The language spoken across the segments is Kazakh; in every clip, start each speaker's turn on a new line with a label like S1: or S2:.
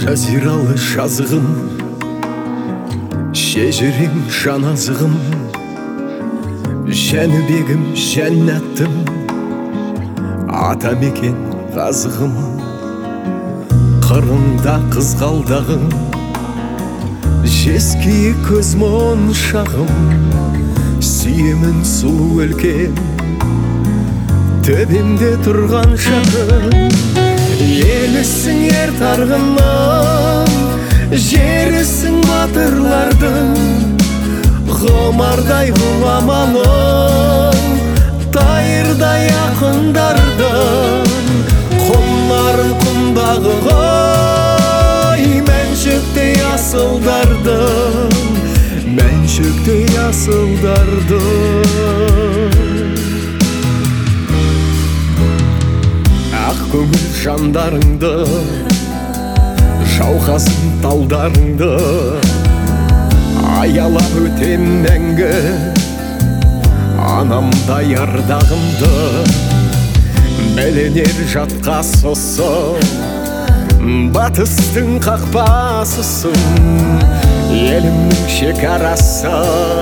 S1: жазиралы жазығым, шежірем жаназығым, жәнібегім жәннаттым, атамекен қазығым. Қырында қызғалдағым, жеские көз моншағым, сүйемін сұлу өлкем, төбемде тұрған шағым. Елісің ер тарғынның, жерісің батырлардың, ғұмардай ғұламаның, тайырдай ақындардың. Құмарын құмдағы ғой, мәншүктей асылдардың, мәншүктей асылдардың. Ақ көңіл жандарыңды, жауқасын талдарыңды, аялап өтем мәңгі анамдай ардағымды. Бәленер жатқа сосын, батыстың қақпасысың, елімнің шекарасы,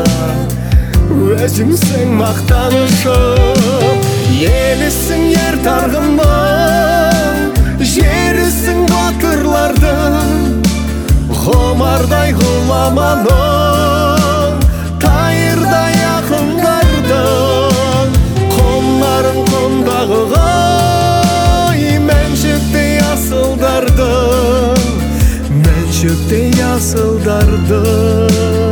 S1: өзіңсің мақтанышым. Елісің ер тарғынның, жерісің батырлардың, ғұмардай ғұламаның, тайырдай ақындардың. Құмların құмдағы ғой, мәншүктей асылдардың, мәншүктей асылдардың.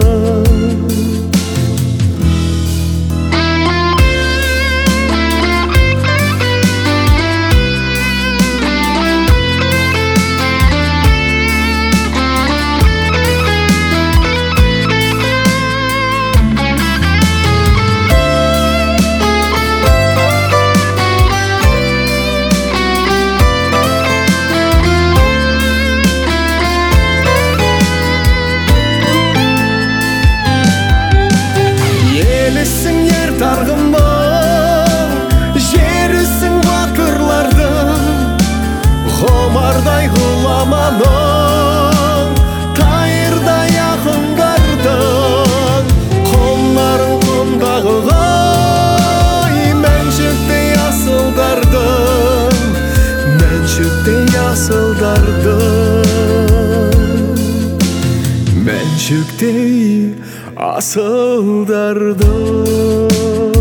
S1: Елісің ер тарғынның, жерісің батырлардың, ғұмардай ғұламаның, тайырдай ақындардың. Құмарын құмдағы ғой, мәншүктей асылдардың, мәншүктей асылдардың, мәншүктей асылдардың.